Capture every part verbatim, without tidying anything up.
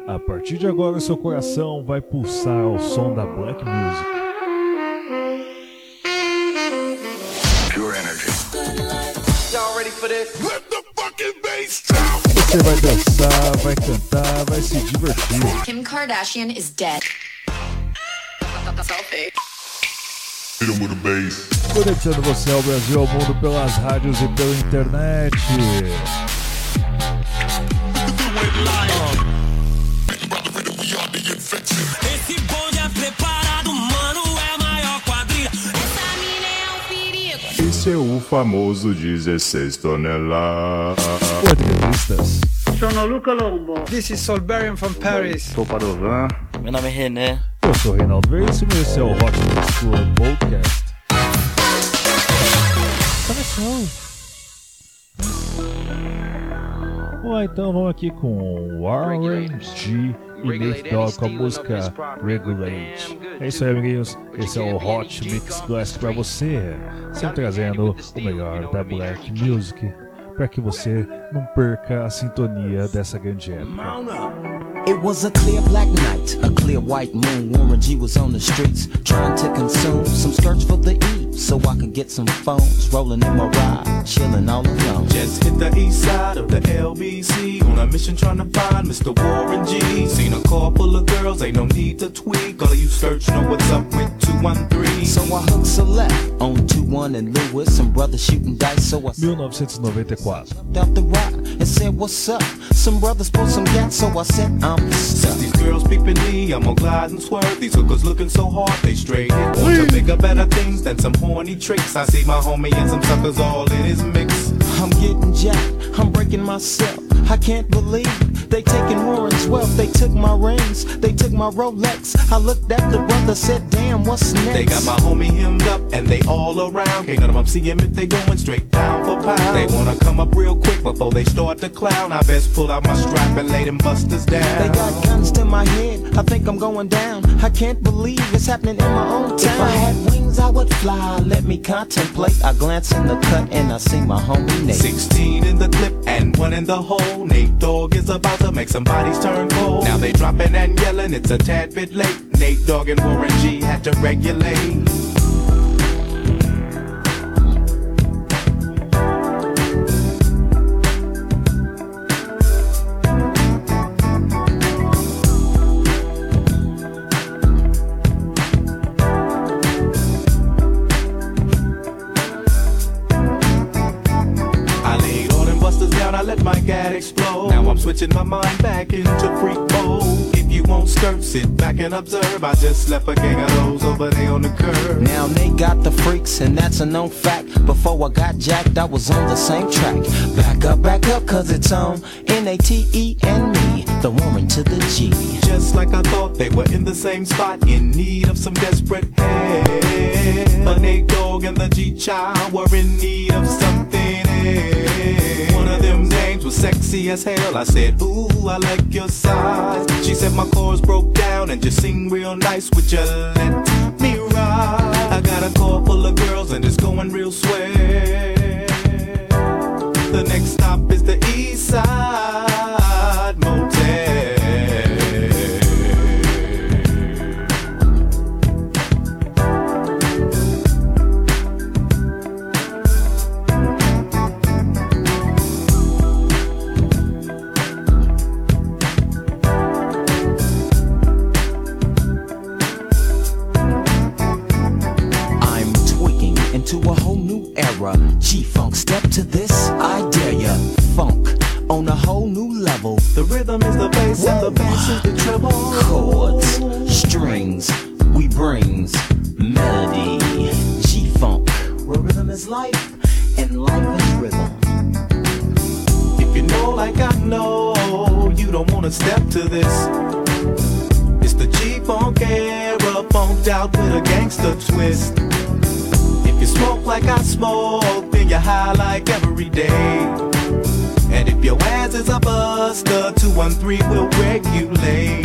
A partir de agora, seu coração vai pulsar ao som da Black Music. Pure energy. Y'all ready for this? Let the fucking bass drop. Você vai dançar, vai cantar, vai se divertir. Kim Kardashian is dead. Hit 'em with a bass. Conectando você ao Brasil, ao mundo, pelas rádios e pela internet. Esse bonde é preparado, mano, é a maior quadrilha. Essa mina é um perigo. Esse é o famoso dezesseis toneladas. Quadrilistas. Sono Luca Lombo. This is Solberian from Paris. Sou Padovan. Meu nome é René. Eu sou Reinaldo Veríssimo e esse é o Hot Mix Club Podcast. Começou! Bom, então vamos aqui com Warren G e Nate Dogg com a música Regulate. É isso aí, amiguinhos. Esse é o Hot Mix Classic pra você, sempre trazendo o melhor da Black Music, para que você não perca a sintonia dessa grande época. It was a clear black night, a clear white moon. Warren G was on the streets, trying to consume some skirts for the E, so I could get some phones. Rolling in my ride, chilling all alone. Just hit the east side of the L B C, on a mission trying to find Mister Warren G. Seen a car full of girls, ain't no need to tweak. All of you search know what's up with two one three. So I hooked select on two one and Lewis, some brothers shooting dice. So I mil novecentos e noventa e quatro. Out the ride and said, "What's up?" Some brothers pulled some gas, so I said, "I'm Since these girls peeping me, I'm gonna glide and swerve. These hookers looking so hard, they straight hit. Want to bigger, better things than some horny tricks. I see my homie and some suckers all in his mix. I'm getting jacked, I'm breaking myself. I can't believe they taking Warren's wealth. They took my rings, they took my Rolex. I looked at the brother, said, "Damn, what's next?" They got my homie hemmed up and they all around. Can't none of them see him if they going straight down for pound. They wanna come up real quick before they start to clown. I best pull out my strap and lay them busters down. They got guns to my head, I think I'm going down. I can't believe it's happening in my own town. If I had wings, I would fly. Let me contemplate. I glance in the cut and I see my homie Nate. Sixteen in the clip and one in the hole. Nate Dogg is about to make some bodies turn cold. Now they dropping and yelling, it's a tad bit late. Nate Dogg and Warren G had to regulate. I let my gat explode. Now I'm switching my mind back into freak mode. If you won't skirt, sit back and observe. I just left a gang of those over there on the curb. Now they got the freaks and that's a known fact. Before I got jacked, I was on the same track. Back up, back up, cause it's on N A T E and me, the Warren to the G. Just like I thought, they were in the same spot, in need of some desperate help. But Nate Dogg and the G-Child were in need of something else. One of them names was sexy as hell. I said, ooh, I like your size. She said my chords broke down and just sing real nice. Would you let me ride? I got a car full of girls and it's going real swell. The next stop is the East Side Motel. To a whole new era, G-Funk, step to this, I dare ya. Funk on a whole new level. The rhythm is the bass and the bass is the treble. Chords, strings, we brings melody. G-Funk, where rhythm is life and life is rhythm. If you know like I know, you don't wanna step to this. It's the G-Funk era, funked out with a gangster twist. If you smoke like I smoke, then you're high like every day. And if your ass is a buster, two one three will regulate.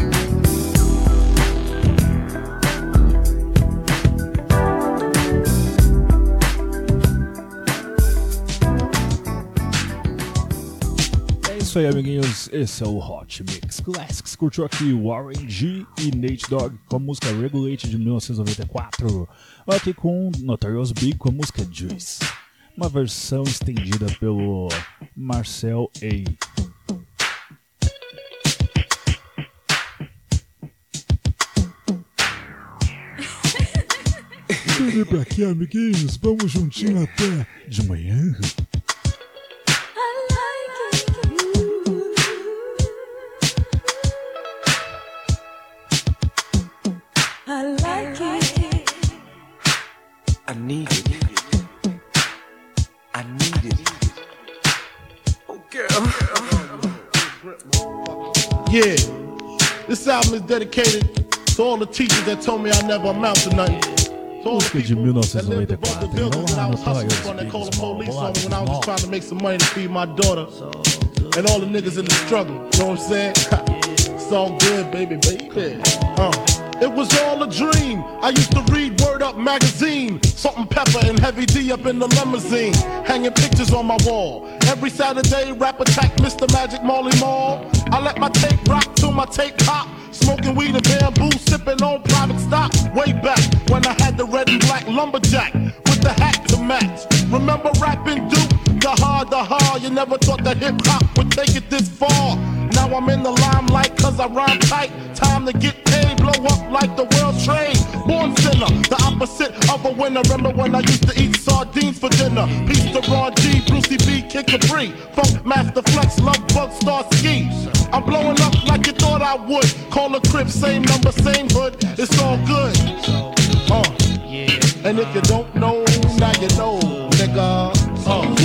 isso aí, amiguinhos. Esse é o Hot Mix Classics. Curtiu aqui Warren G e Nate Dogg com a música Regulate de mil novecentos e noventa e quatro. Aqui com Notorious Big com a música Juice. Uma versão estendida pelo Marcel A. Vem pra aqui, amiguinhos. Vamos juntinho até de manhã. I need it. I need it. Oh, girl. Yeah, this album is dedicated to all the teachers that told me I never amount to nothing. Música de mil novecentos e noventa e quatro. Vamos lá, Notorious Big. Call the police on me when I was just trying to make some money to feed my daughter and all the niggas in the struggle. You know what I'm saying? It's all good, baby, baby. Uh. It was all a dream. I used to read Word Up magazine, Salt and Pepper and Heavy D up in the limousine, hanging pictures on my wall. Every Saturday, rap attack, Mister Magic Marley Marl. I let my tape rock till my tape pop. Smoking weed and bamboo, sipping on private stock. Way back when I had the red and black lumberjack with the hat to match. Remember rapping Duke? The hard, the hard. You never thought that hip hop would take it this far. Now I'm in the limelight cause I rhyme tight. Time to get paid, blow up like the world trade. Born sinner, the opposite of a winner. Remember when I used to eat sardines for dinner? Peace to Ron G, Brucey B, Kid Capri, Funk Master Flex, Love Bug, Star Ski. I'm blowing up like you thought I would. Call a crib, same number, same hood. It's all good. Uh. And if you don't know, now you know, nigga. Uh.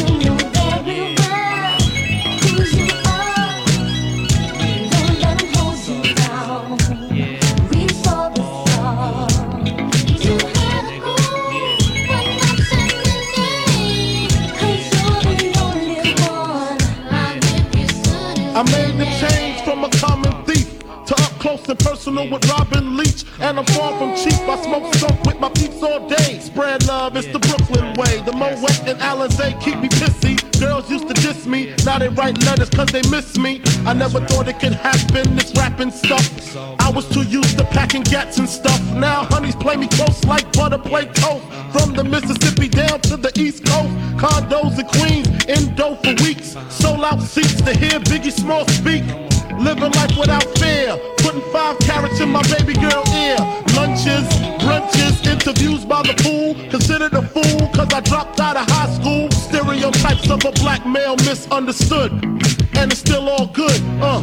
I made the change from a common thief to up close and personal with Robin Leach. And I'm far from cheap, I smoke skunk with my peeps all day. Spread love, it's the Brooklyn way. The Moet and Alizé keep me pissy. Girls used to diss me, now they write letters cause they miss me. I never thought it could happen, this rapping stuff. I was too used to packing gats and stuff. Now honeys play me close like butter play toast. From the Mississippi down to the East Coast, condos in Queens, in dough for weeks. Sold out seats to hear Biggie Small speak. Living life without fear, putting five carats in my baby girl ear. Lunches, brunches, interviews by the pool. Considered a fool cause I dropped out of high school. Stereotypes of a black male misunderstood. And it's still all good, uh.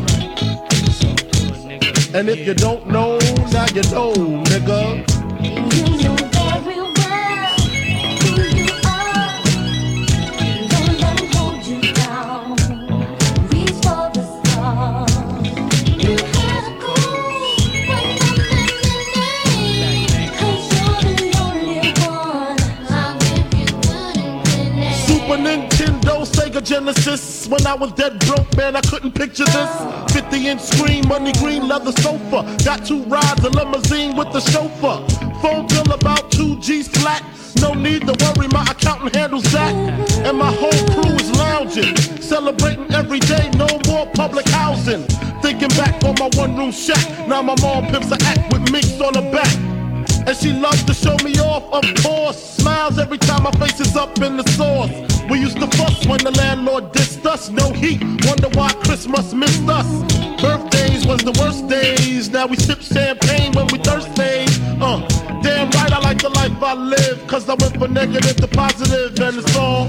And if you don't know, now you know, nigga. You know very well who you are. Don't let them hold you down. Reach for the stars. You gotta go when nothing remains. Cause you're the only one. I'll give you good and good. Super Nintendo, Sega Genesis. When I was dead broke, man, I couldn't picture this. fifty inch screen, money green leather sofa. Got two rides, a limousine with the chauffeur. Phone bill about two G's flat. No need to worry, my accountant handles that. And my whole crew is lounging, celebrating every day, no more public housing. Thinking back on my one room shack. Now my mom pimps a act with minks on her back. And she loves to show me off, of course. Smiles every time my face is up in the sauce. We used to fuss when the landlord dissed us. No heat, wonder why Christmas missed us. Birthdays was the worst days. Now we sip champagne when we thirsty. Uh, damn right I like the life I live. Cause I went from negative to positive and it's all.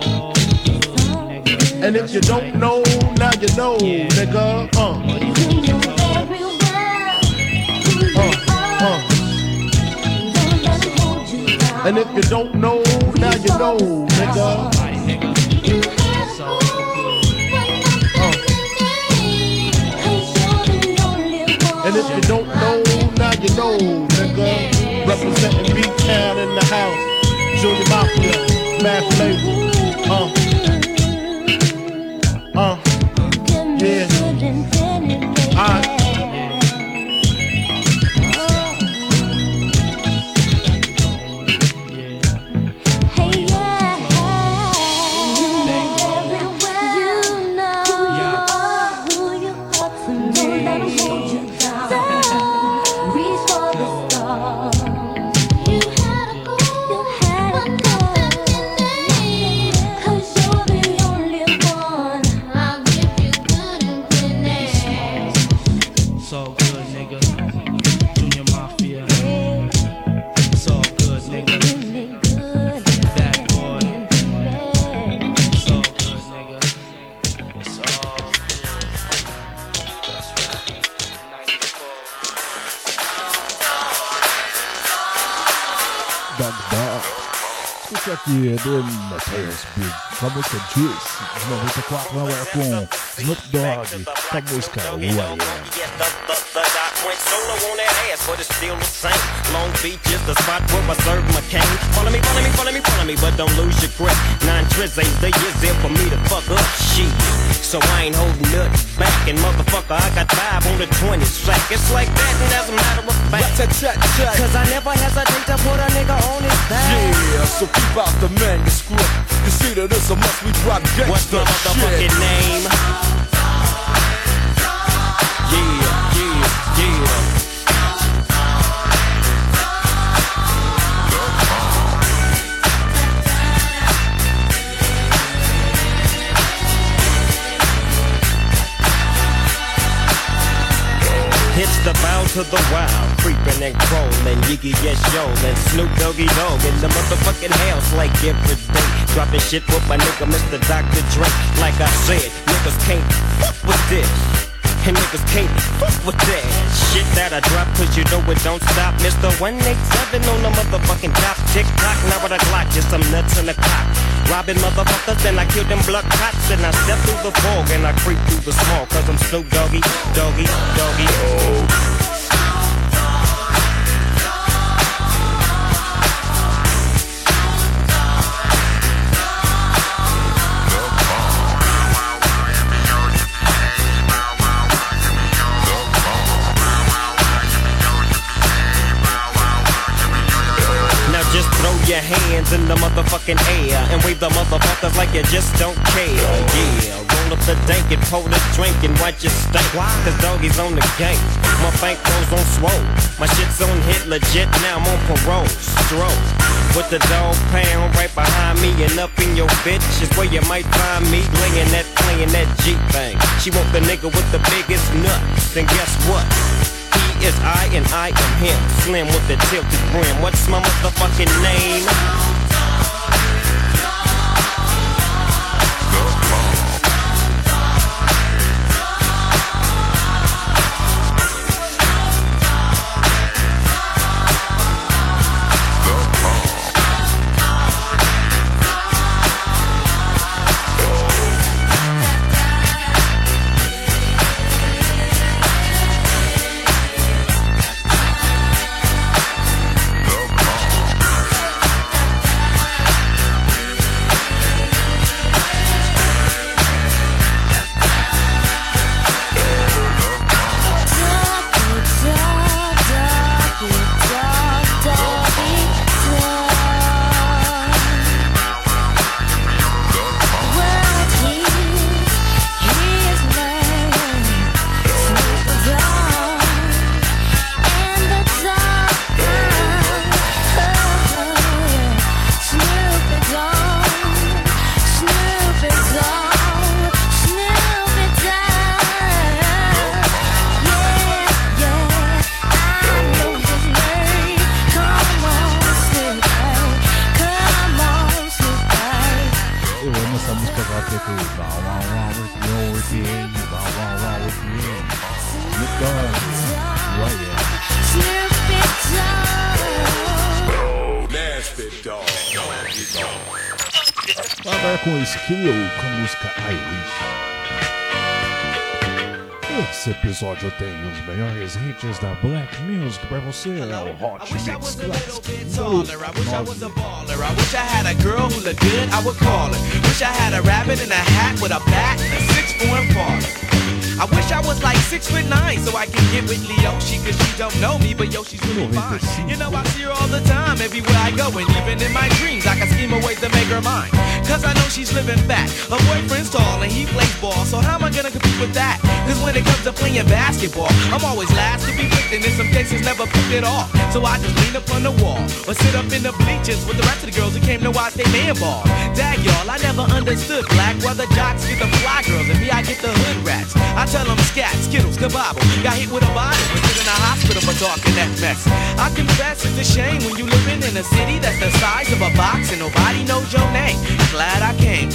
And if you don't know, now you know, nigga. Uh, uh, uh. And if you don't know, now you know, nigga. Uh. And if you don't know, now you know, nigga. Representing B-Town in the house. Junior Mafia, Math Label. Uh. Uh. Yeah. Alright. aqui do Notorious Big com a música Juice de noventa e quatro, agora com Snoop Dogg com a música Who I Am. Went solo on that ass, but it's still the same. Long Beach is the spot where I serve my cane. Follow me, follow me, follow me, follow me, but don't lose your grip. Nine tris ain't the years there for me to fuck up shit. So I ain't holding nothing back. And motherfucker, I got five on the twenty sack. It's like that, and as a matter of fact, cause I never hesitate to put a nigga on his back. Yeah, so keep out the manuscript. Consider this a must, we drop gangsta shit. What's the motherfucking name? Yeah, yeah, yeah. It's the bow to the wild, creeping and crawling, Yiggy yes yo, and Snoop Doggy Dogg in the motherfucking house like every day. Dropping shit with my nigga Mister Doctor Dre. Like I said, niggas can't fuck with this. And niggas can't fuck with that shit that I drop, cause you know it don't stop. Mister one eighty-seven on the motherfucking top. Tick tock, now with a Glock, just some nuts in the cock. Robbing motherfuckers, and I kill them blood cops. And I step through the fog, and I creep through the small. Cause I'm Snoop Doggy, Doggy, Doggy. Oh. Just throw your hands in the motherfucking air and wave the motherfuckers like you just don't care. Yeah, roll up the dank and pour the drink and watch it stink. Cause doggy's on the game. My bankroll's on swole. My shit's on hit legit, now I'm on parole. Stroke. With the dog pound right behind me and up in your bitch is where you might find me laying that, playing that G thing. She want the nigga with the biggest nuts. And guess what? He is I and I am him. Slim with the tilted brim. What's my motherfucking name? Agora com Skill, com a música Irish. Esse episódio tem os melhores hits da Black Music pra você. É o Hot Mix Classic. I wish I had a girl who looked good, I would call her. Wish I had a rabbit in a hat with a bat and a six-form parlor. I wish I was like six foot nine so I can get with Leoshi, cause she don't know me, but yo, she's really fine. You know I see her all the time, everywhere I go, and even in my dreams I can scheme a way to make her mine. Cause I know she's living back. Her boyfriend's tall and he plays ball, so how am I gonna compete with that? Cause when it comes to playing basketball, I'm always last to be picked, and in some cases never picked at all. So I just lean up on the wall or sit up in the bleachers with the rest of the girls who came to watch they man ball. Dag y'all, I never understood black, why the jocks get the fly girls and me I get the hood rats. I tell them scat, skittles, kabobble. Got hit with a bottle and put in a hospital for talking that mess. I confess it's a shame when you living in a city that's the size of a box and nobody knows your name. Glad I came.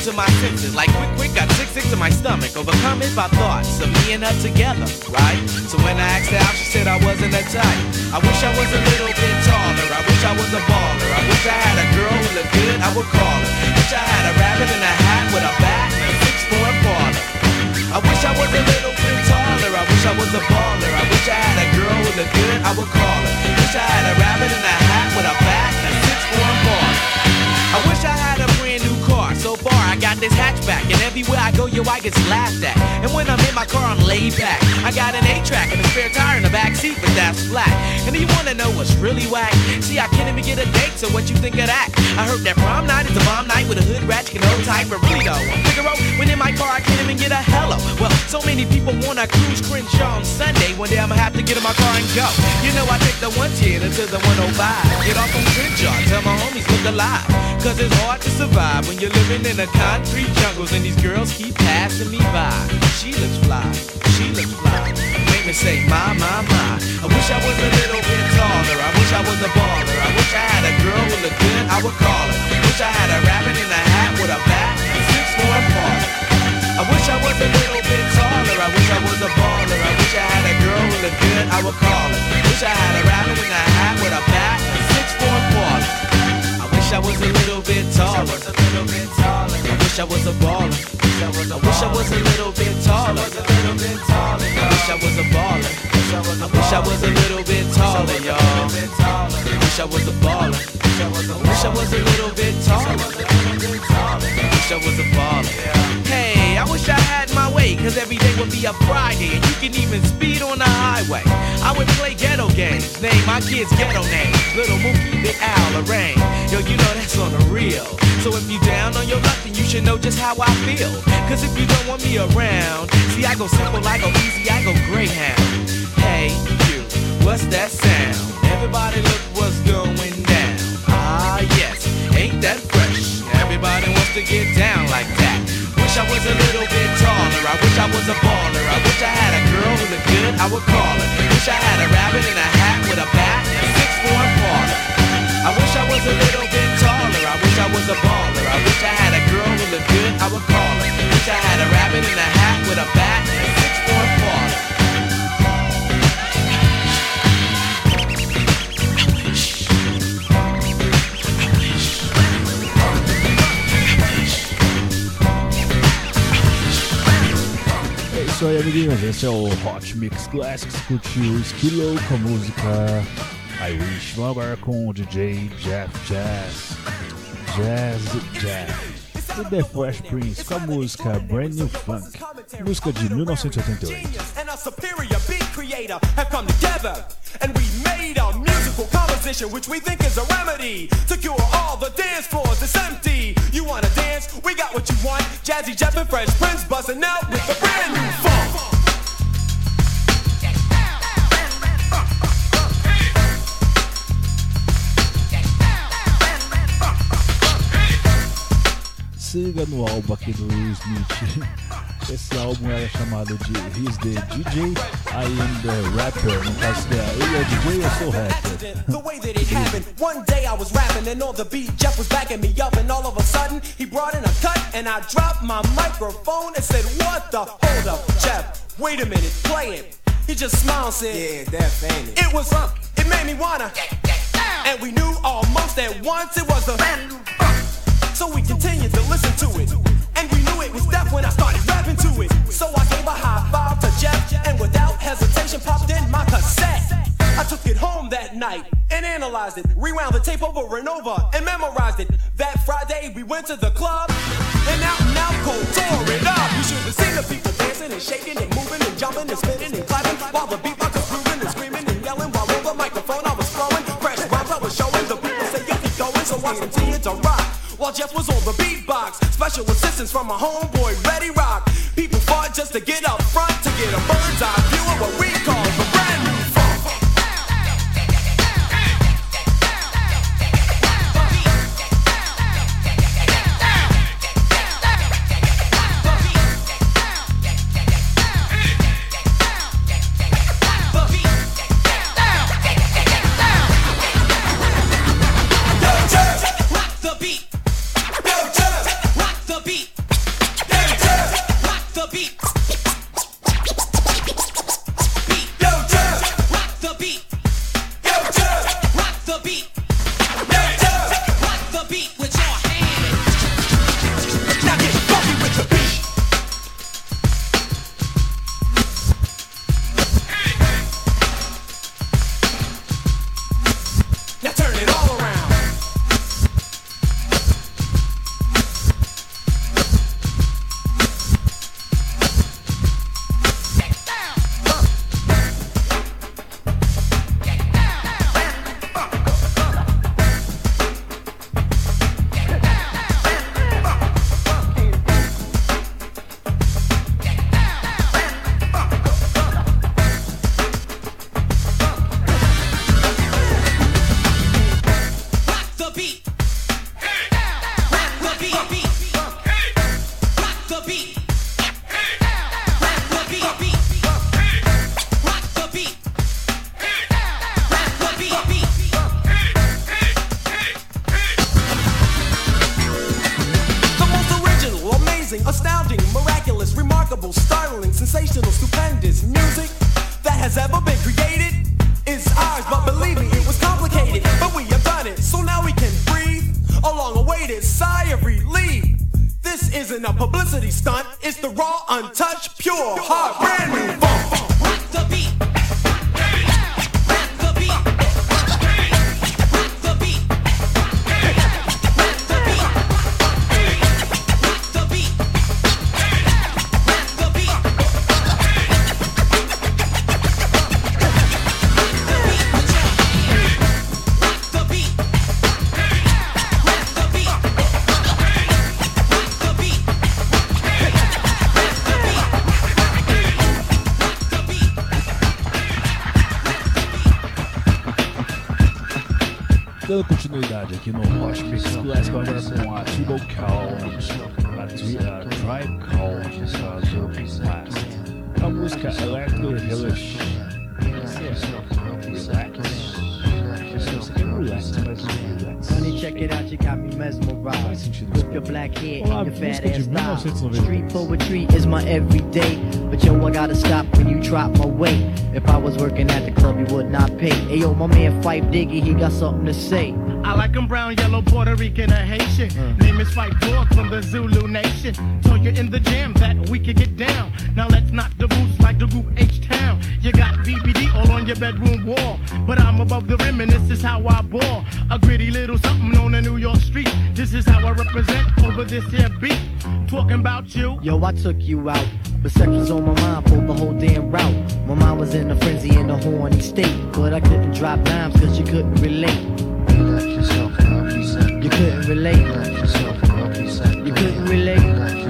to my senses. Like quick, quick, got sick, sick to my stomach. Overcome it by thoughts of me and her together, right? So when I asked her out, she said I wasn't that type. I wish I was a little bit taller. I wish I was a baller. I wish I had a girl who looked good, I would call her. Wish I had a rabbit in a hat with a bat and a six-four parlor. I wish I was a little bit taller. I wish I was a baller. I wish I had a girl who looked good, I would call her. Wish I had a rabbit in a hat with a bat and a six-four parlor. I wish I had a brand new car. So far I got this hatchback, and everywhere I go, yo, I get laughed at. And when I'm in my car, I'm laid back. I got an eight-track and a spare tire in the back seat, but that's flat. And do you wanna know what's really whack? See, I can't even get a date, so what you think of that? I heard that prom night is a bomb night with a hood rat, you can hold tight, but really though, I'm Figaro. When in my car, I can't even get a hello. Well, so many people wanna cruise Crenshaw on Sunday. One day I'ma have to get in my car and go. You know, I take the one ten to the one oh five. Get off on Crenshaw, tell my homies look alive. Cause it's hard to survive when you're living in the concrete jungles and these girls keep passing me by. She looks fly, she looks fly. Make me say, my, my, my. I wish I was a little bit taller. I wish I was a baller. I wish I had a girl who looked good, I would call her. Wish I had a rabbit in a hat with a bat and six-four parlor. I wish I was a little bit taller. I wish I was a baller. I wish I had a girl who looked good, I would call her. Wish I had a rabbit in a hat with a bat and six-four parlor. I wish I was a little bit taller. I wish I was a baller. I wish I was a little bit taller. I wish I was a baller. I wish I was a little bit taller, y'all. I wish I was a baller. I wish I was a little bit taller. I wish I was a baller. Hey, I wish I had my way, cause every day would be a Friday, and you can even speed on the highway. I would play ghetto games, name my kids ghetto names. Little Mookie, Big Al, Lorraine. Yo, you know that's on the real. So if you down on your luck, then you should know just how I feel. Cause if you don't want me around, see I go simple, I go easy, I go Greyhound. Hey, you, what's that sound? Everybody look what's going down. Ah, yes, ain't that fresh? Everybody wants to get down like that. Wish I was a little bit taller. I wish I was a baller. I wish I had a girl who looked good, I would call her. Wish I had a rabbit in a hat with a bat and a six-four parlor. I wish I was a little bit taller. I wish I was a baller. I wish I had a girl who looked good, I would call her. Wish I had a rabbit in a hat with a bat and a six-four parlor. É isso aí, amiguinhos. Esse é o Hot Mix Classics. Curtiu Skillow com a música I Wish. Vamos agora com o D J Jeff Jazz. Jazz Jazz. E The Fresh Prince com a música Brand New Funk. Música de mil novecentos e oitenta e oito. And a superior beat creator have come together, and we made a musical composition which we think is a remedy to cure all the dance floors that's empty. You wanna dance? We got what you want. Jazzy Jeff and Fresh Prince buzzing out with a brand new funk. Siga no álbum aqui do Will Smith. Esse álbum era chamado de He's the D J, I am the Rapper. No caso, ele é D J, eu sou rapper. The way that it happened, one day I was rapping and on the beat Jeff was backing me up, and all of a sudden he brought in a cut and I dropped my microphone and said, what the, hold up, Jeff, wait a minute, play it. He just smiled and said, yeah, that's ain't it. It was up, it made me wanna get, get down. And we knew almost at once it was a brand new funk. So we continued to listen to it, and we knew it was deaf when I started rapping to it. So I gave a high five to Jeff, and without hesitation popped in my cassette. I took it home that night and analyzed it, rewound the tape over and over and memorized it. That Friday we went to the club, and out and out cold tore it up. You should have seen the people dancing and shaking and moving and jumping and spinning and clapping, while the beatbox was grooving and screaming and yelling, while on the microphone I was flowing. Fresh rhymes I was showing, the people say you keep going, so I continued to rock. While Jeff was on the beatbox, special assistance from my homeboy Ready Rock. People fought just to get up front, to get a bird's eye view of what we call the brand new funk. Yo, Jeff, rock the beat. Yo, Jeff, rock the beat. amazing, astounding, miraculous, remarkable, startling, sensational, stupendous music that has ever been created is ours, but believe me, it was complicated, but we have done it, so now we can breathe a long-awaited sigh of relief. This isn't a publicity stunt, it's the raw, untouched, pure, hard, brand new funk. Rock the beat. Dando continuidade aqui no Hot Mix Classic agora com a T-Bo Call, a Tribe Called Quest, a música Electro Relax. Honey, check it out, you got me mesmerized. With your black hair Olá, and your fat música de ass mil novecentos e style. noventa e Street poetry is my everyday. But yo, I gotta stop when you drop my weight. If I was working at the club, you would not pay. Hey yo, my man Fife Diggy, he got something to say. I like him brown, yellow, Puerto Rican, or Haitian. Mm. Name is Fife Dog from the Zulu Nation. Told you in the jam that we could get down. Now let's knock the boots like the group H-Town. You got B B D all on your bedroom wall. But I'm above the rim and this is how I ball. A gritty little something on the New York street. This is how I represent over this here beat. Talking about you. Yo, I took you out. But sex was on my mind for the whole damn route. My mind was in a frenzy in a horny state. But I couldn't drop dimes cause you couldn't relate. You couldn't relate. You couldn't relate.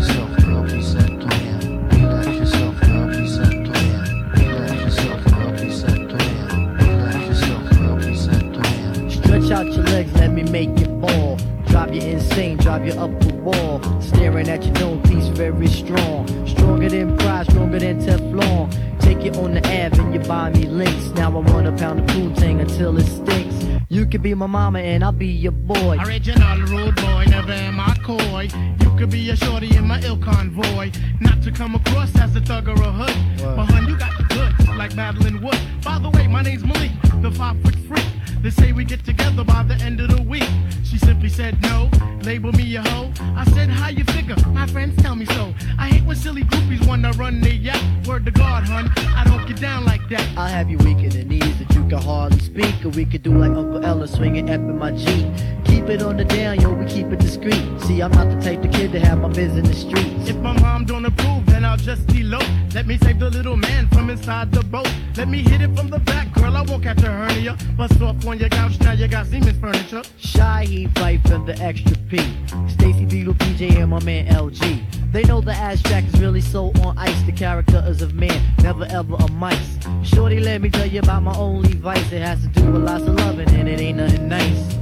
Stretch out your legs, let me make it ball. Drive you insane, drive you up the wall. Staring at your known piece, very strong. Stronger than pride, stronger than Teflon. Take it on the Ave and you buy me links. Now I want a pound of Poontang until it stinks. You could be my mama and I'll be your boy. Original rude boy, never am I coy. You could be a shorty in my ill convoy. Not to come across as a thug or a hood. Wow. But hun, you got the goods, like Madeline Wood. By the way, my name's Malik, the five foot freak. They say we get together by the end of the week. She simply said no, label me a hoe. I said, how you figure? My friends tell me so. I hate when silly groupies wanna run their yap. Word to God, hun, I don't get down like that. I'll have you weak in the knees that you can hardly speak. Or we could do like Uncle Ella swinging F in my Jeep. Keep it on the down, yo, we keep it discreet. See, I'm not the type of kid to have my biz in the streets. If my mom don't approve, then I'll just elope. Let me save the little man from inside the boat. Let me hit it from the back, girl, I won't catch a hernia. Bust off on your couch, now you got Siemens furniture. Shy, he Fife and the extra P. Stacy Beetle, P J, and my man L G. They know the ass track is really so on ice. The character is of man, never ever a mice. Shorty, let me tell you about my only vice. It has to do with lots of loving and it ain't nothing nice.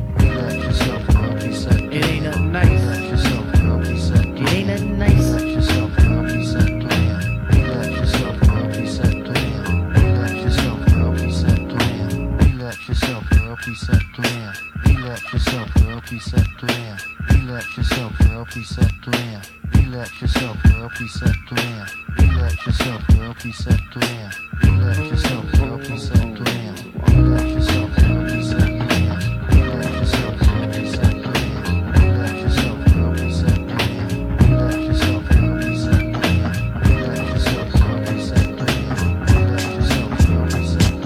It ain't nothing nice. It ain't nothing nice. Yourself, girl, please set clear. Relax yourself, girl, please set clear. Relax yourself, girl, please set clear. Relax yourself, girl, please set clear. Relax yourself, girl, please set clear. Relax yourself, girl, please set clear. Relax yourself, girl, please set clear. Relax yourself, girl, please set clear. Relax yourself, girl, please set clear. Relax yourself, girl, please set clear. Relax yourself, girl, please set clear. Relax yourself, girl, please set clear.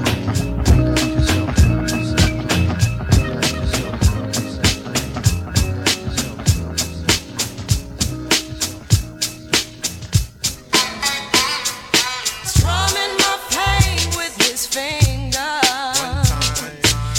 Strumming my pain with his finger.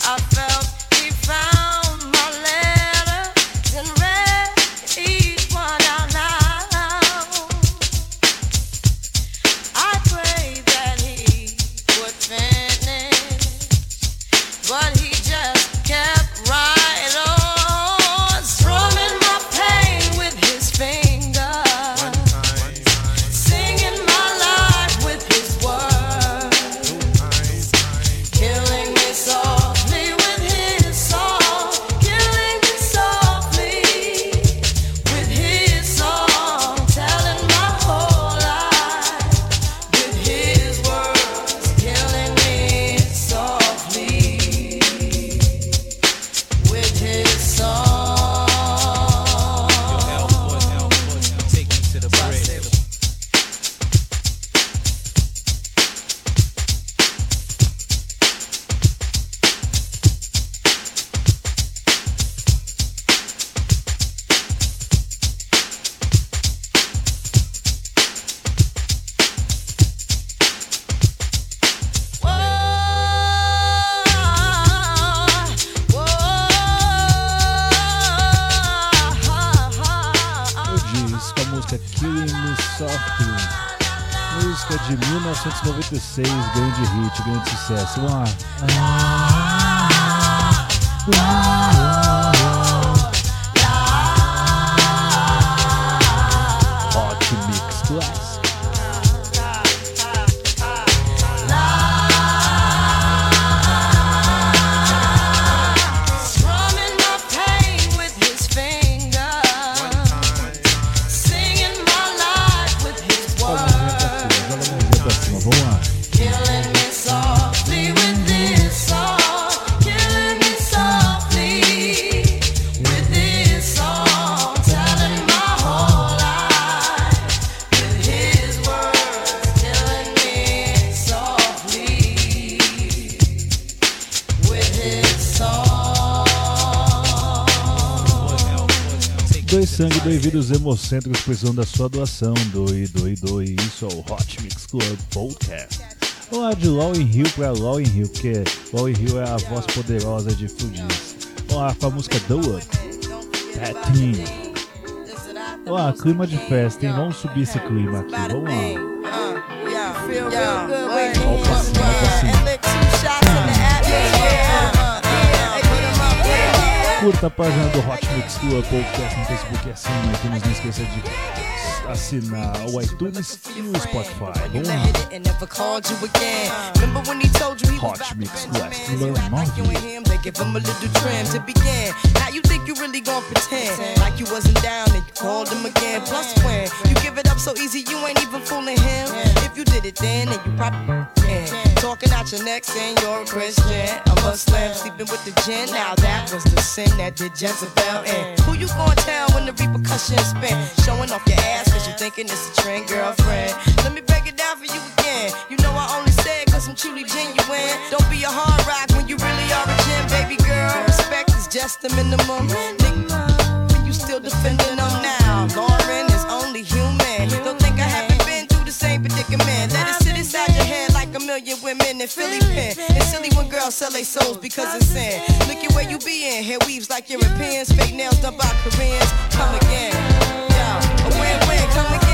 Música de mil novecentos e noventa e seis, grande hit, grande sucesso. Vamos lá. Hot Mix Classic. Doe sangue, doe vídeos hemocêntricos precisando da sua doação. Doe, doe, doe. Isso é o Hot Mix Club Podcast. Vamos lá de Lauryn Hill pra Lauryn Hill, porque Lauryn Hill é a voz poderosa de Fugees. Vamos lá com a música Do Up, Patin. Vamos lá, clima de festa, hein? Vamos subir esse clima aqui, vamos lá. Ó o passinho, ó o passinho. Curta a página do Hot Mix Club Podcast no Facebook e assina no iTunes. Não esqueça de assinar o iTunes e o Spotify. Vamos lá. Hot Mix Classic number nove. Give him a little trim to begin. Now you think you really gon' pretend like you wasn't down and you called him again. Plus when you give it up so easy, you ain't even fooling him. If you did it then, then you probably can. Talking out your neck saying you're a Christian, a Muslim, sleeping with the gin. Now that was the sin that did Jezebel in. Who you gon' tell when the repercussions spin? Showing off your ass cause you thinking it's a trend, girlfriend. Let me break it down for you again. You know I only say it cause I'm truly genuine. Don't be a hard rock when you really are a gem, baby girl. Respect is just the minimum. Nigga, you still defending them now. Lauren is only human. Don't think I haven't been through the same predicament. Let it sit inside your head like a million women in Philly pen. It's silly when girls sell their souls because it's sin. Look at where you be in. Hair weaves like Europeans. Fake nails done by Koreans. Come again. Yo, a win-win. Come again.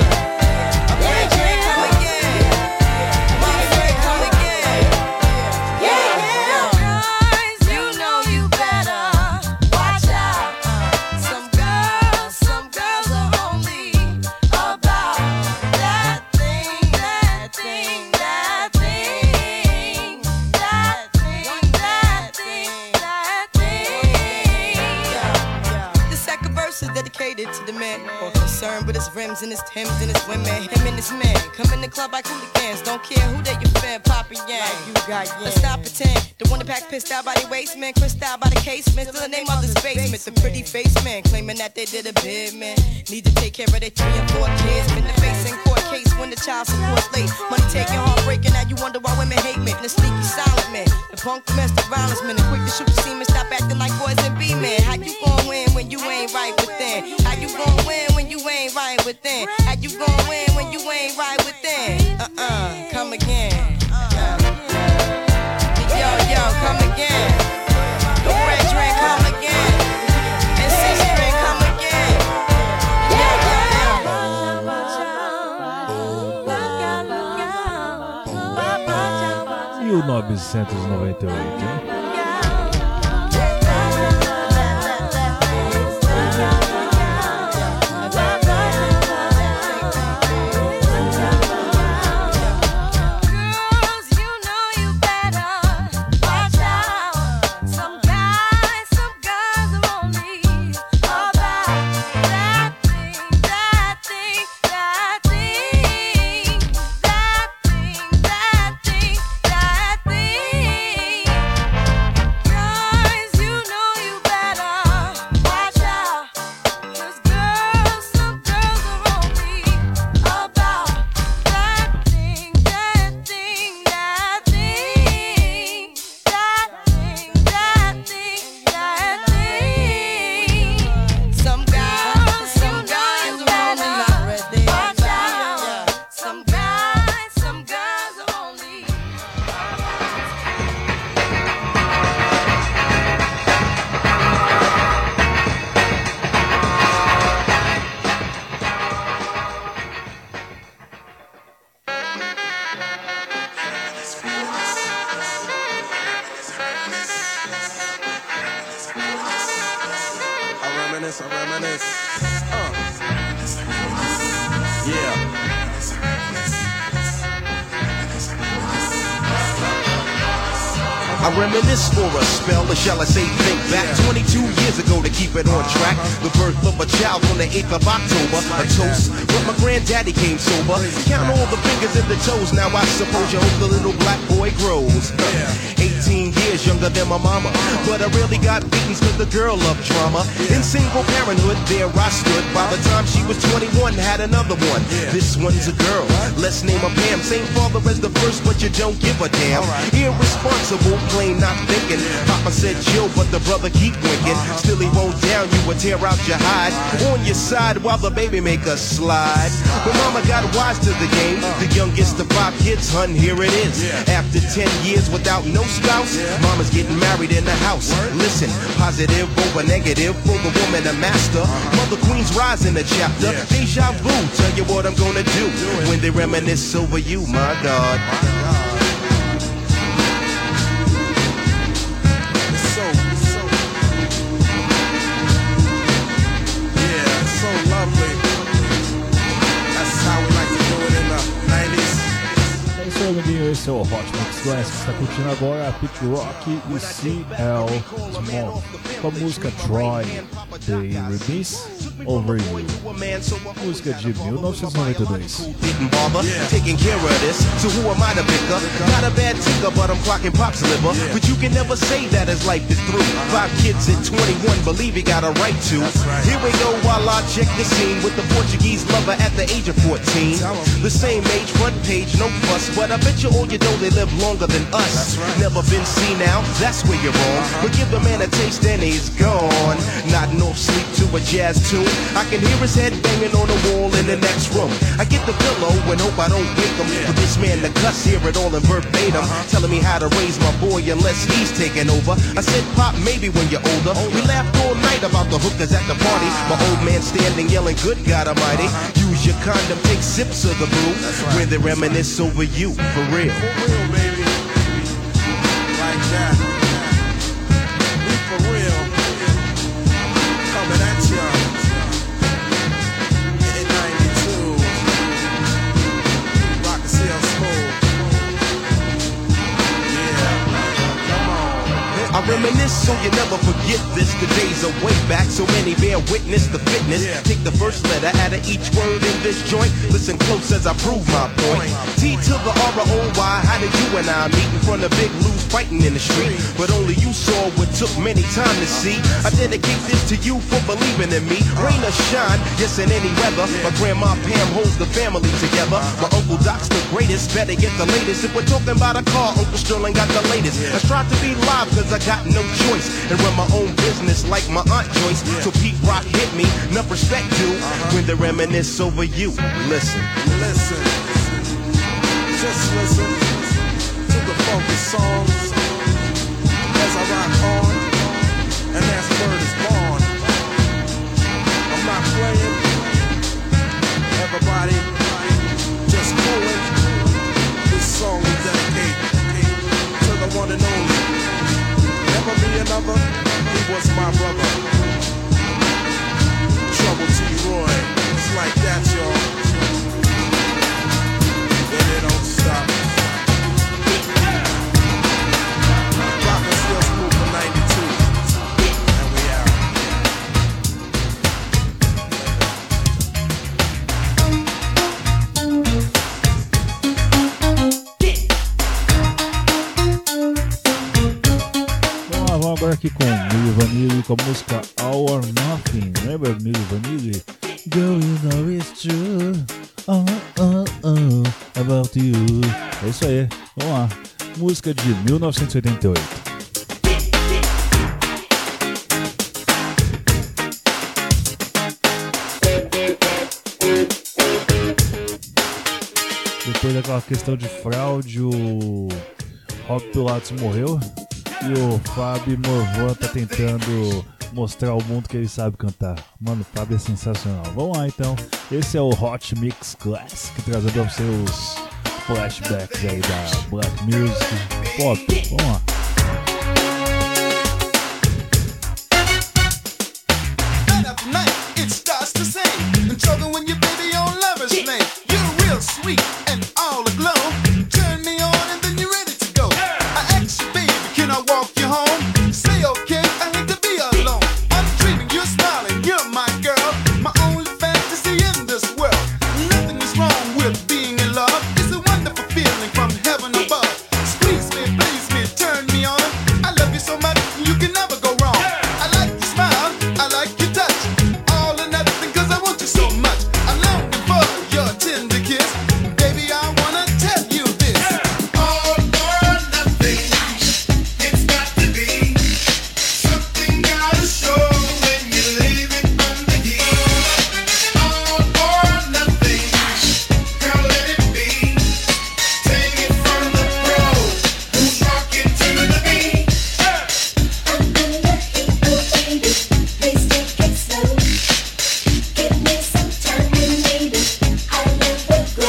Dedicated to the man, more concerned with his rims and his Timbs and his women. Him and his man come in the club like hooligans. Don't care who they your fan, Papa Yang. Like you got yeah. Let's not pretend. The one that pack pissed out by the waist, man, crissed out by the casement. Still the name of this basement. The pretty face man claiming that they did a bid, man. Need to take care of their three and four kids. Been the face in court case when the child support's late. Money taking, heartbreaking. Now you wonder why women hate men. The sneaky silent man, the punk domestic violence man, the quick to shoot the semen. Stop acting like boys and be men. How you gon' win when you ain't right within? How you gon' win when you ain't right within? How you gon' win when you ain't right within? Uh-uh, come again. Uh, yo, yo, come again. novecentos e noventa e oito, hein? I reminisce for a spell, or shall I say think back twenty-two years ago to keep it on track. The birth of a child on the eighth of October, a toast, but my granddaddy came sober. Count all the fingers and the toes, now I suppose you hope the little black boy grows. eighteen years younger than my mama, but I really got beatings cause the girl loved drama. In single parenthood, there I stood. By the time she was twenty-one, had another one. This one's a girl, let's name her Pam. Same father as the first, but you don't give a damn. Irresponsible, plain not thinking. Papa said chill, but the brother keep winking. Still he won't down you or tear out your hide. On your side while the baby make a slide. But mama got wise to the game. The youngest of five kids, hun, here it is. After ten years without no spouse, mama's getting married in the house. Listen, positive over negative for the woman a master. Mother Queen's rise in the chapter. Deja vu, tell you what I'm gonna do when they reminisce over you, my God. Esse é o Hot Mix Classic, está curtindo agora a Pit Rock e C L Small com a música Troy, The Remix Over You, música de mil novecentos e noventa e dois. Taking care of this, so who am I to pick up? Not a bad ticker, but I'm clocking pop's liver. But you can never say that as life is through. Five kids at twenty-one, believe he got a right to. Here we go while I check the scene with the Portuguese lover at the age of fourteen. The same age, front page, no fuss, but I bet you all you know they live longer than us. Never been seen now, that's where you're wrong. But give the man a taste and he's gone. Nodding off sleep to a jazz tune. I can hear his head banging on the wall in the next room. I get the pillow and hope I don't wake him. But this man the cuss, hear it all in verbatim. Telling me how to raise my boy unless he's taking over. I said, Pop, maybe when you're older. We laughed all night about the hookers at the party. My old man standing yelling, good God almighty. Use your condom, take sips of the brew. When they reminisce over you, for real. For real, baby. Like that. We for real. Coming at ya. In ninety-two. Rock the C L Smooth. Yeah. Come on. I reminisce so you never forget this. The days are way back, so many bear witness the fitness. Yeah. Take the first letter out of each word in this joint. Listen close as I prove my point. T to the R O Y, how did you and I meet in front of Big Lou's fighting in the street? But only you saw what took many time to see. I dedicate this to you for believing in me. Rain or shine, yes in any weather. My grandma Pam holds the family together. My Uncle Doc's the greatest, better get the latest. If we're talking about a car, Uncle Sterling got the latest. I strive to be live cause I got no choice. And run my own business like my Aunt Joyce. So Pete Rock hit me, enough respect due. When they reminisce over you, listen. Listen. Just listen to the funky songs as I rock on, and as word is born. I'm not playing, everybody just coolin'. This song we dedicate to the one and vamos agora aqui com Milli Vanilli com a música All or Nothing. Lembra Milli Vanilli? Girl, you know it's true. Oh, oh, oh, about you. É isso aí, vamos lá. Música de mil novecentos e oitenta e oito. Depois daquela questão de fraude, o Rob Pilatos morreu e o Fábio Morvan tá tentando mostrar ao mundo que ele sabe cantar. Mano, o Fábio é sensacional. Vamos lá então, esse é o Hot Mix Classic, trazendo pra você os flashbacks aí da Black Music Pop. Vamos lá. Sweet and all aglow. Turn me on and then you're ready to go. I ask you, baby, can I walk you home? Say okay, I hate to be alone. I'm dreaming, you're smiling, you're my girl, my only fantasy in this world. Nothing is wrong with being in love. It's a wonderful feeling from heaven above. Squeeze me, please me, turn me on. I love you so much, you can never go wrong. I like your smile, I like your touch. All or nothing, cause I want you so much. I'm longing for your tender kiss. Baby, I wanna tell you this. All or nothing. It's got to be. Something gotta show when you leave it on the heat. All or nothing. Girl, let it be. Take it from the pro who's rocking to the beat. I'm under heat, oh baby. Please take it slow. Give me some time and maybe I'll never go.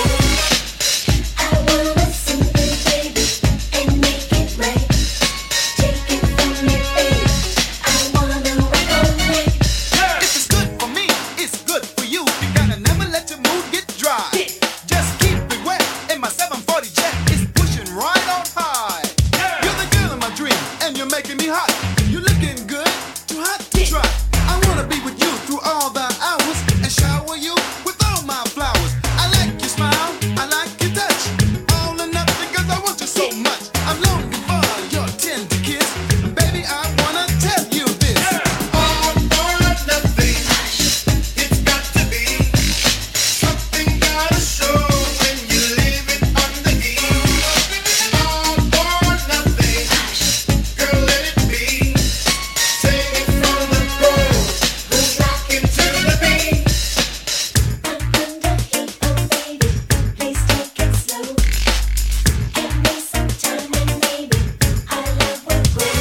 I wanna soothe you, baby, and make it right. Take it from me, baby. I wanna rock all night. If it's good for me, it's good for you. You gotta never let your mood get dry. Just keep it wet, and my seven forty jet is pushing right on high. You're the girl of my dream, and you're making me hot. You're looking good, too hot to try. I wanna be with you through all the hours and shower you with all my flowers. I like your smile, I like your touch. All or nothing, cause I want you so much. I'm longing for your tender kiss. Baby, I wanna tell you this. All or nothing. It's got to be. Something gotta show when you leave it on the heat. All or nothing. Girl, let it be. Take it from the pro who's rocking to the beat. I'm under heat, oh baby. Please take it slow. Give me some time and maybe our love will grow.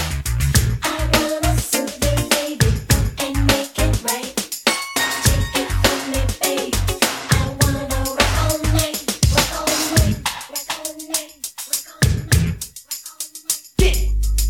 I wanna soothe you, baby, and make it right. Take it from me, baby. I wanna rock all night, rock all night, rock all night, rock all night, rock all night.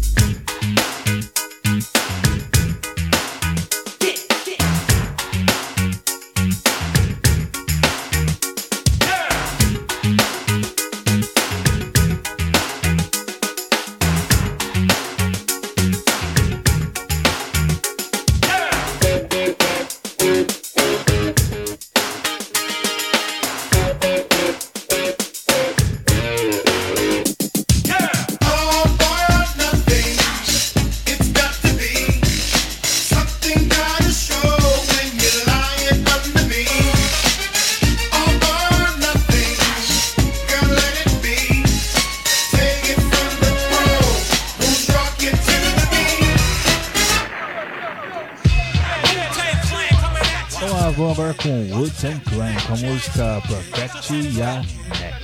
All or nothing. It's got to be. Something gotta show when you're lying under me. All or nothing. Girl, let it be. Take it from the pro who's rocking to the beat. Vamos lá, vamos agora com Wu-Tang Clan com a música Perfect Ya Next.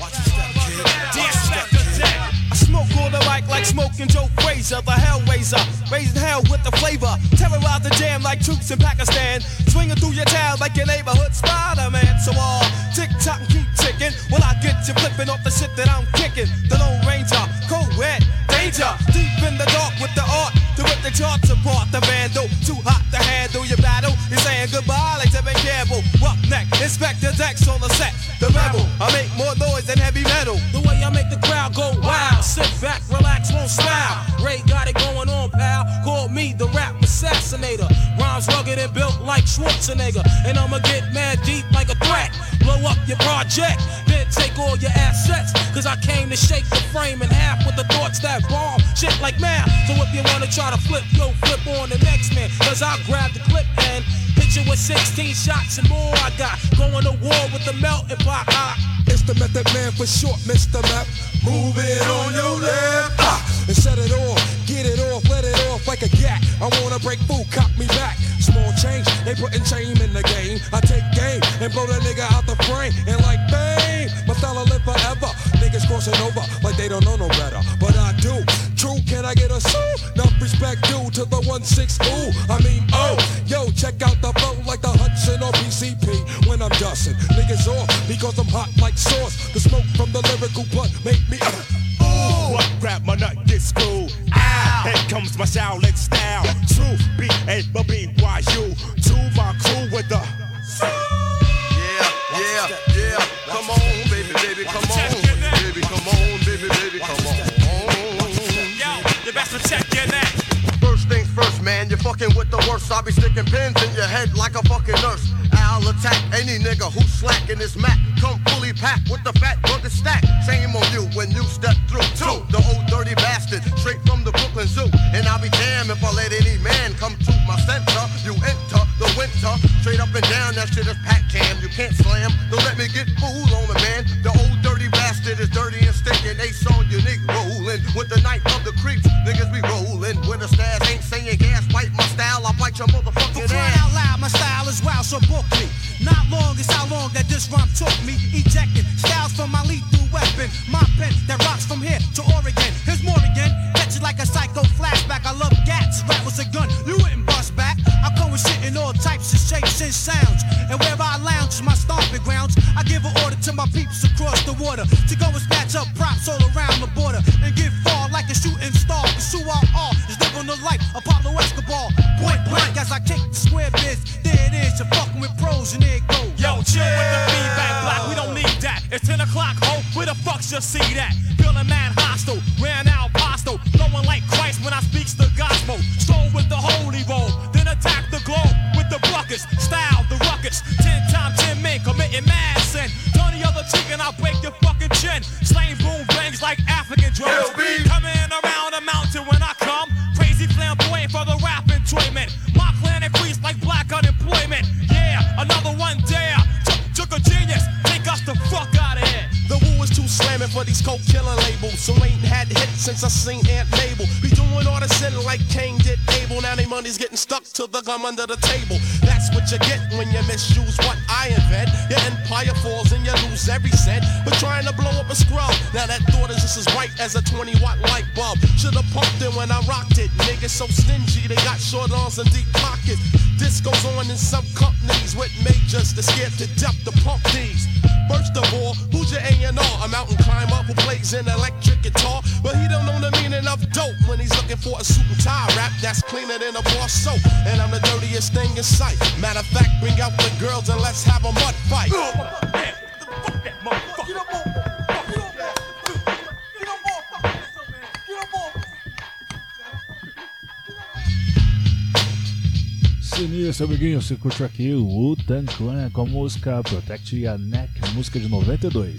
I smoke on the mic like smoking Joe Frazier, the Hellraiser, raising hell with the flavor, terrorize the jam like troops in Pakistan, swinging through your town like your neighborhood Spider-Man. So all tick tock and keep ticking, while I get you flipping off the shit that I'm kicking. The Lone Ranger, co-ed, danger, deep in the dark with the art to rip the charts apart. The vandal, too hot to handle your battle. You're saying goodbye like Tevin Campbell. Roughneck, Inspector Dex on the set. The rebel, I make more noise than heavy metal. The way I make the crowd go wild. Sit back, relax, won't style. Ray got it going on, pal. Call me the rap assassinator. Rhymes rugged and built like Schwarzenegger. And I'ma get mad deep like a threat. Blow blow up your project, then take all your assets. Cause I came to shake the frame in half with the thoughts that bomb shit like math. So if you wanna try to flip, yo, flip on the next man. Cause I grab the clip and hit you with sixteen shots and more. I got going to war with the melting pot. I, It's the Method Man for short, Mister Map. Move it on your left, ah, and set it off, get it off, let it off like a gat. I wanna break food, cop me back. Small change, they putting shame in the game. I take game and blow the nigga out the frame. And like bang, my style will live forever. Niggas crossing over like they don't know no better. But I do, true, can I get a sue? Enough respect due to the one six, ooh, I mean, oh. Yo, check out the flow like the Hudson or P C P when I'm dusting. Niggas off because I'm hot like sauce. The smoke from the lyrical blood make me uh, ooh. What grab my nut, get screwed. Ah, here comes my Shaolin style. True, B A B Y U. To my crew with the Yeah, yeah, yeah. Come on, baby, baby, come on. Baby, come on, baby, baby, come on. yo, you best protect your neck. First things first, man, you're fucking with the worst. I'll be sticking pins in your head like a fucking nurse. I'll attack any nigga who's slacking his mat. Come fully packed with the fat burger stack. Shame on you when you step through. Two, the old dirty bastard, straight from the Brooklyn Zoo. And I'll be damned if I let any man come to my center. You enter the winter, straight up and down, that shit is pack cam. You can't slam, don't let me get fooled on the man. The old dirty bastard is dirty and stinking. Ace on unique rolling with the night of the creeps. Niggas be rolling with a stash, ain't saying gas. Bite my style, I bite your motherfucking For crying ass. out loud, my style is wild, so book me. Not long is how long that this rhyme took me. Ejecting styles from my lethal weapon. My pen that rocks from here to Oregon. Here's more again. Catch it like a psycho flashback. I love gats. Rap was a gun. You wouldn't bust back. I come with shit in all types of shapes and sounds. And wherever I lounge is my stomping grounds. I give an order to my peeps across the water to go and snatch up props all around the border and get far like a shooting star. Pursue our all is living the life Apollo Escobar. Point blank as I kick the square biz. There it is. You're fucking with pros and there it goes. Yo, chill with the feedback block, we don't need that. It's ten o'clock, ho, where the fuck you see that? Feeling mad hostile, ran out postal. Flowing like Christ when I speaks the gospel. Stroll with the holy roll, then attack the globe with the buckets. Style the ruckus, ten times ten men committing mad sin. Turn the other cheek and I'll break your fucking chin. Slaying boom bangs like African drums. Coming around the mountain when I come. Crazy flamboyant for the rap enjoyment. My clan increased like black unemployment. Yeah, another one dare. Took a genius, take us the fuck out of here. The woo is too slamming for these coke killer labels. So ain't had hits since I seen Aunt Mabel. Be doing all the sin like Cain did Abel. Now they money's getting stuck to the gum under the table. That's what you get when you misuse what I invent. Your empire falls and you lose every cent. But trying to blow up a scrub. Now that thought is just as bright as a twenty watt light bulb. Should've pumped it when I rocked it. Niggas so stingy, they got short arms and deep pockets. This goes on in some companies with majors that scared to death to pump these. First of all, who's your A and R? A mountain climber who plays an electric guitar, but he don't know the meaning of dope when he's looking for a suit and tie rap that's cleaner than a bar soap. And I'm the dirtiest thing in sight. Matter of fact, bring out the girls and let's have a mud fight. Sinistro, amiguinho, você curte aqui o Wu-Tang Clan com a música Protect Your Neck, música de noventa e dois.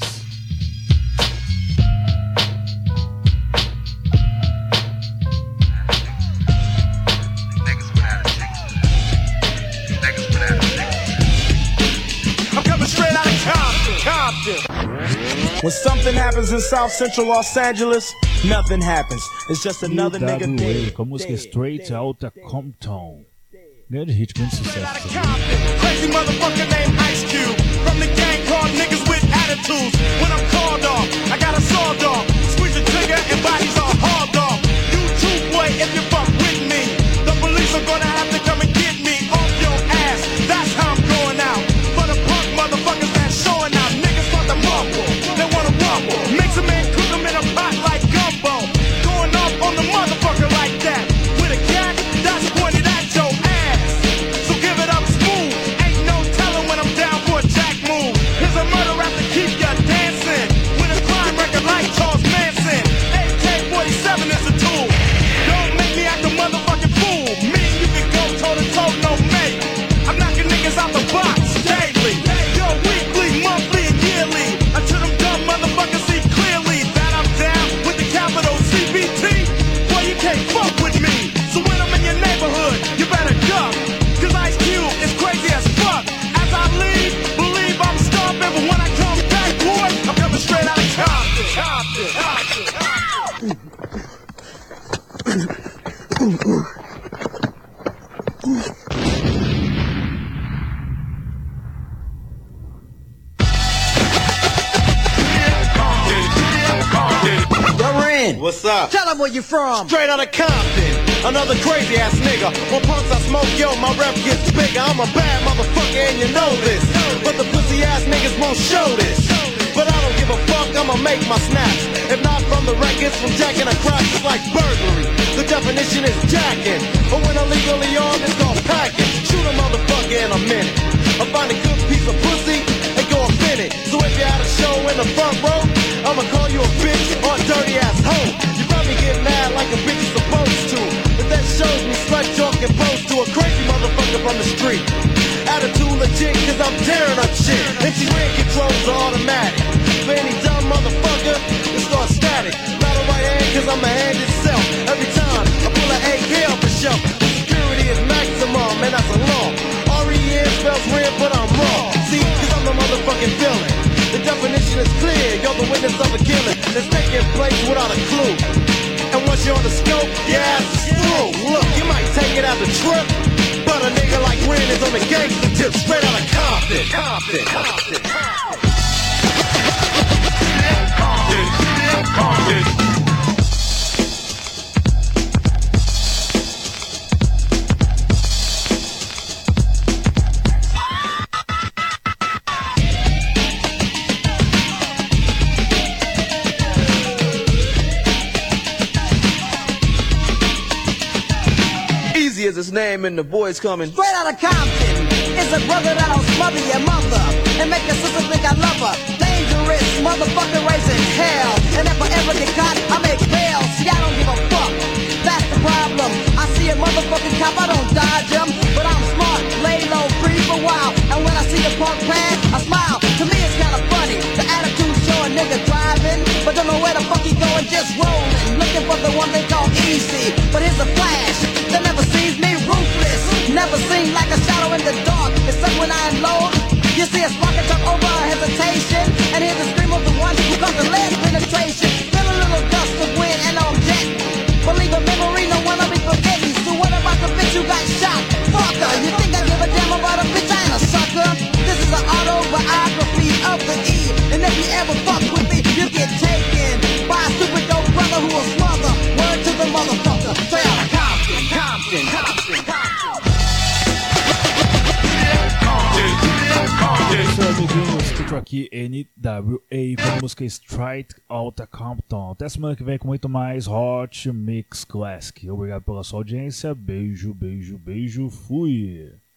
I'm coming straight out of Compton, Compton. When something happens in South Central Los Angeles, nothing happens. It's just another nigga dead. Com a música Straight Outta Compton. Grande hit, grande sucesso. Crazy motherfucker named Ice Cube. From the gang called niggas with attitudes. When I'm called off, I got a sawed off. Squeeze the trigger and bodies are hauled off. You too, boy, if you fuck with me. The police are gonna have to come and get me off your ass. That's how I'm going out. For the punk motherfuckers that's showing out. Niggas want to mumble, they wanna rumble. Mix them and cook them in a pot like gumbo. Going off on the motherfucker like that. With a cat that's pointed at your ass. So give it up smooth. Ain't no telling when I'm down for a jack move. Here's a murder rap to keep ya dancing. With a crime record like Charles Manson. A K forty-seven is a tool. Don't make me act a You're in. What's up? Tell them where you from. Straight out of Compton. Another crazy ass nigga. When punks I smoke, yo, my rep gets bigger. I'm a bad motherfucker and you know this. But the pussy ass niggas won't show this. But I don't give a fuck, I'ma make my snaps. If not from the records, from jacking a crotch, it's like burglary. The definition is jacking. But when illegally armed, it's called packing. Shoot a motherfucker in a minute. I find a good piece of pussy and go up in it. So if you're at a show in the front row, I'ma call you a bitch or a dirty ass hoe. You probably get mad like a bitch is supposed to. But that shows me slut talking post to a crazy motherfucker from the street. Attitude legit cause I'm tearing up shit. And she's red controls are automatic. For any dumb motherfucker, it starts static. Not a right hand cause I'm a hand itself. Every time I pull an A K off the shelf, security is maximum and that's a law. R E N spells red but I'm wrong. See, cause I'm the motherfucking villain. The definition is clear, you're the witness of a killing that's taking place without a clue. And once you're on the scope, your ass is through. Look, you might take it as a trip, but a nigga like Ren is on the gangster tip, straight out of Compton. Compton. Compton. Compton. Compton. Is his name and the boys coming straight out of Compton. It's a brother that'll smother your mother and make your sister think I love her. Dangerous motherfucker raising hell. And if I ever get caught, I make bail. See, I don't give a fuck. That's the problem. I see a motherfucking cop, I don't dodge him, but I'm smart, lay low, breathe a while. And when I see a punk pass, I smile. To me, it's kinda funny. The attitude show a nigga driving, but don't know where the fuck he going, just rolling, looking for the one they call easy. But here's a flash that never sees me, ruthless. Never seen like a shadow in the dark. Except when I unload, you see a spark and jump over a hesitation, and hear the scream of the one who comes to lead penetration. Feel a little gust of wind and I'm jet. Believe a memory, no one will be forgetting. So what about the bitch who got shot? Fucker, you think I give a damn about a bitch? I ain't a sucker. This is an autobiography of the E. And if you ever fuck with me, you get taken by a stupid dope brother who will smother. Word to the motherfucker. Straight out of Compton, Compton, Compton, Compton. Isso, amiguinhos, escuto aqui N W A com a música Straight Outta Compton. Até semana que vem com muito mais Hot Mix Classic. Obrigado pela sua audiência, beijo, beijo, beijo, fui!